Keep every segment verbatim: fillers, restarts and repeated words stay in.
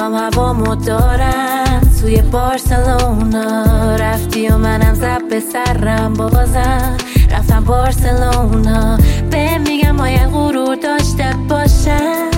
دوستام هوامو دارن توی بارسلونا. رفتی و منم زب به سرم بازم رفتم بارسلونا. به میگم باید غرور داشته باشم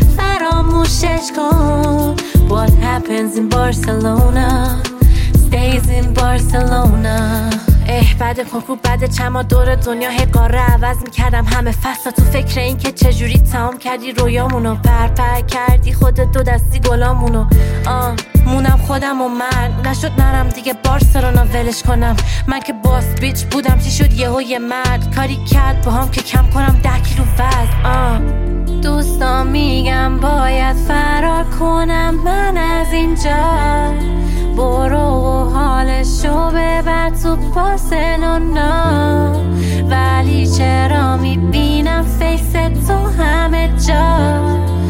فراموشش کن. What happens in Barcelona stays in Barcelona. اه بعد کنکور بعد چند ماه دور دنیا هی قاره عوض میکردم همه فصل تو فکر این که چجوری تمام کردی رویامونو. برپر کردی خودت دو دستی گلامونو. آه مونم خودم و من نشد نرم دیگه بارسلونا ولش کنم. من که باس بیچ بودم چی شد یهو یه مرد کاری کرد با هم که کم کنم ده کیلو وزن. آه دوستان میگم باید فرار کنم من از اینجا. برو و حالشو ببر تو بارسلونا. ولی چرا میبینم فیس تو همه جا.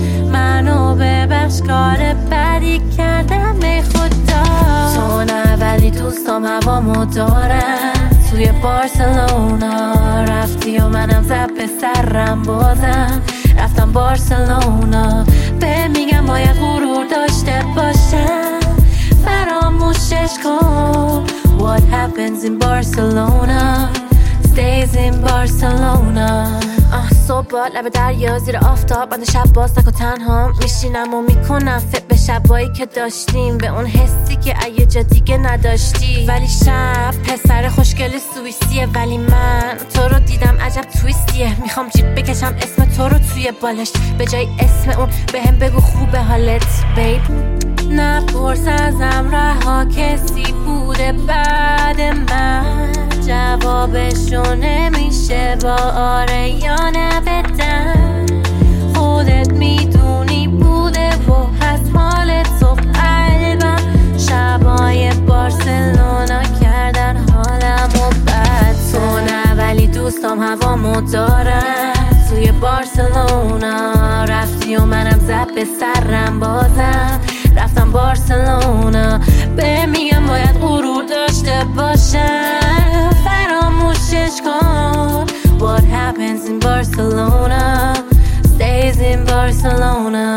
منو ببخش کار بدی کردم ای خدا. تو نه ولی دوستام هوامو دارن توی بارسلونا. رفتی و منم زب به سرم بازم رفتم بارسلونا. به میگم باید غرور داشته باشم فراموشش کن. What happens in Barcelona stays in Barcelona. آه صبح لب دریا زیر آفتاب من شب باز تک و تنها میشینم و میکنم فکر به شبایی که داشتیم به اون حسی که یه جا دیگه نداشتی. ولی شب پسر خوشگل سوئیسیه ولی من تو رو دیدم عجب تویستیه. میخوام جیب بکشم اسم تو رو توی بالش به جای اسم اون بهم بگو خوبه حالت بیب. نپرس ازم رها کسی بوده بعد من. جوابشو نمیشه با آره یا نه بدن. خودت میدونی بوده و هست مال تو قلبم. شبای بارسلونا کردن حالمو بد. تو نه ولی دوستام هوامو دارن توی بارسلونا. رفتی و منم زب به سرم بازم رفتم بارسلونا. به میگم باید غرور داشته باشم فراموشش کن. What happens in Barcelona stays in Barcelona.